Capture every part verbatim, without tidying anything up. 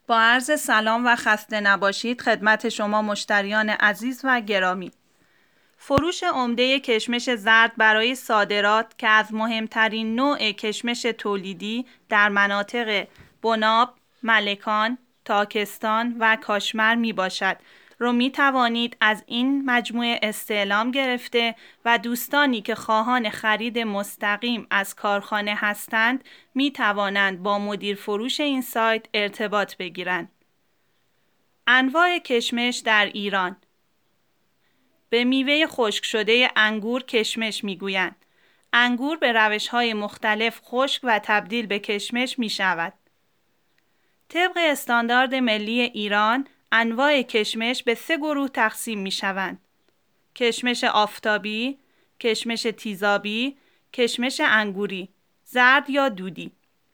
با عرض سلام و خسته نباشید خدمت شما مشتریان عزیز و گرامی. فروش عمده کشمش زرد برای صادرات که از مهمترین نوع کشمش تولیدی در مناطق بناب، ملکان، تاکستان و کاشمر می باشد رو می توانید از این مجموعه استعلام گرفته و دوستانی که خواهان خرید مستقیم از کارخانه هستند می توانند با مدیر فروش این سایت ارتباط بگیرند. انواع کشمش در ایران. به میوه خشک شده انگور کشمش میگویند. انگور به روش‌های مختلف خشک و تبدیل به کشمش می شود. طبق استاندارد ملی ایران، انواع کشمش به سه گروه تقسیم می شوند. کشمش آفتابی، کشمش تیزابی، کشمش انگوری، زرد یا دودی.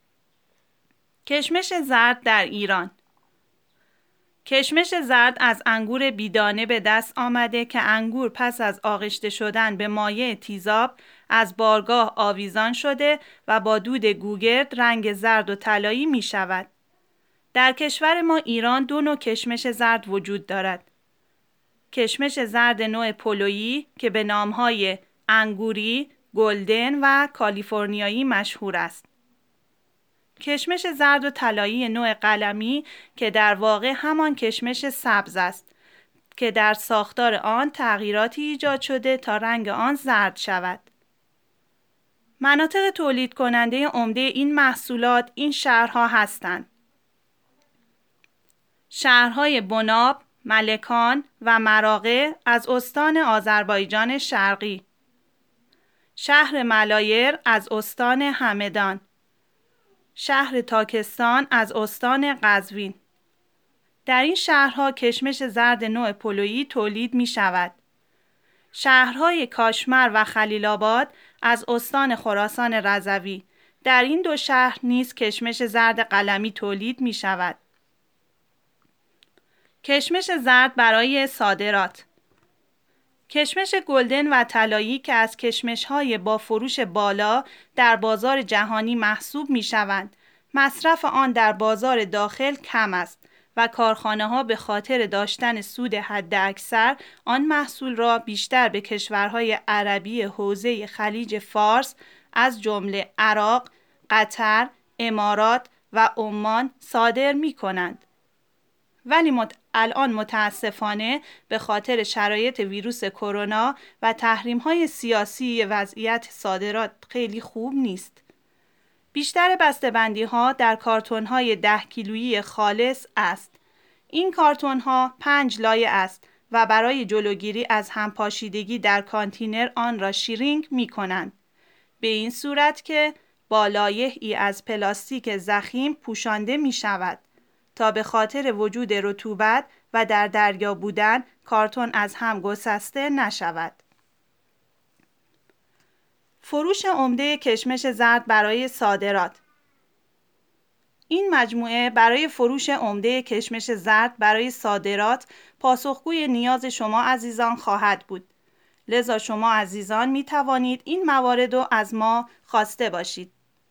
کشمش زرد در ایران. کشمش زرد از انگور بیدانه به دست آمده که انگور پس از آغشته شدن به مایع تیزاب از بارگاه آویزان شده و با دود گوگرد رنگ زرد و طلایی می شود. در کشور ما ایران دو نوع کشمش زرد وجود دارد. کشمش زرد نوع پلویی که به نامهای انگوری، گلدن و کالیفرنیایی مشهور است. کشمش زرد و طلایی نوع قلمی که در واقع همان کشمش سبز است که در ساختار آن تغییراتی ایجاد شده تا رنگ آن زرد شود. مناطق تولید کننده عمده این محصولات این شهرها هستند: شهرهای بناب، ملکان و مراغه از استان آذربایجان شرقی، شهر ملایر از استان همدان، شهر تاکستان از استان قزوین. در این شهرها کشمش زرد نوع پلویی تولید می شود. شهرهای کاشمر و خلیل آباد از استان خراسان رضوی. در این دو شهر نیز کشمش زرد قلمی تولید می شود. کشمش زرد برای صادرات. کشمش گلدن و طلایی که از کشمش‌های با فروش بالا در بازار جهانی محسوب می‌شوند، مصرف آن در بازار داخل کم است و کارخانه‌ها به خاطر داشتن سود حداکثر آن محصول را بیشتر به کشورهای عربی حوزه خلیج فارس از جمله عراق، قطر، امارات و عمان صادر می‌کنند. ولی مت... الان متاسفانه به خاطر شرایط ویروس کرونا و تحریم‌های سیاسی وضعیت صادرات خیلی خوب نیست. بیشتر بسته‌بندی‌ها در کارتون‌های ده کیلویی خالص است. این کارتون‌ها پنج لایه است و برای جلوگیری از همپاشیدگی در کانتینر آن را شیرینگ می‌کنند. به این صورت که با لایه‌ای از پلاستیک ضخیم پوشانده می‌شود تا به خاطر وجود رطوبت و در دریا بودن کارتون از هم گسسته نشود. فروش عمده کشمش زرد برای صادرات. این مجموعه برای فروش عمده کشمش زرد برای صادرات پاسخگوی نیاز شما عزیزان خواهد بود. لذا شما عزیزان می توانید این موارد رو از ما خواسته باشید.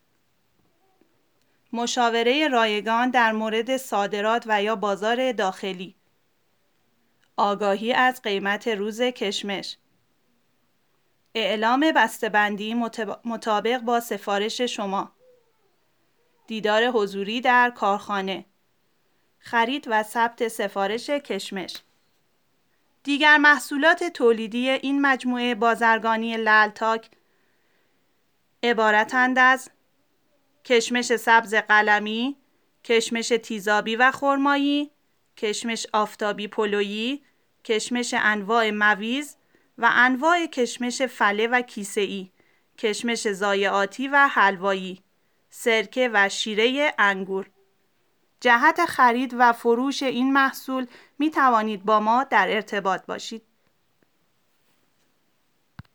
مشاوره رایگان در مورد صادرات و یا بازار داخلی. آگاهی از قیمت روز کشمش. اعلام بسته‌بندی مطابق با سفارش شما. دیدار حضوری در کارخانه. خرید و ثبت سفارش کشمش. دیگر محصولات تولیدی این مجموعه بازرگانی لعلتاک عبارتند از کشمش سبز قلمی، کشمش تیزابی و خرمایی، کشمش آفتابی پلویی، کشمش انواع مویز و انواع کشمش فله و کیسه‌ای، کشمش ضایعاتی و حلوایی، سرکه و شیره انگور. جهت خرید و فروش این محصول می توانید با ما در ارتباط باشید.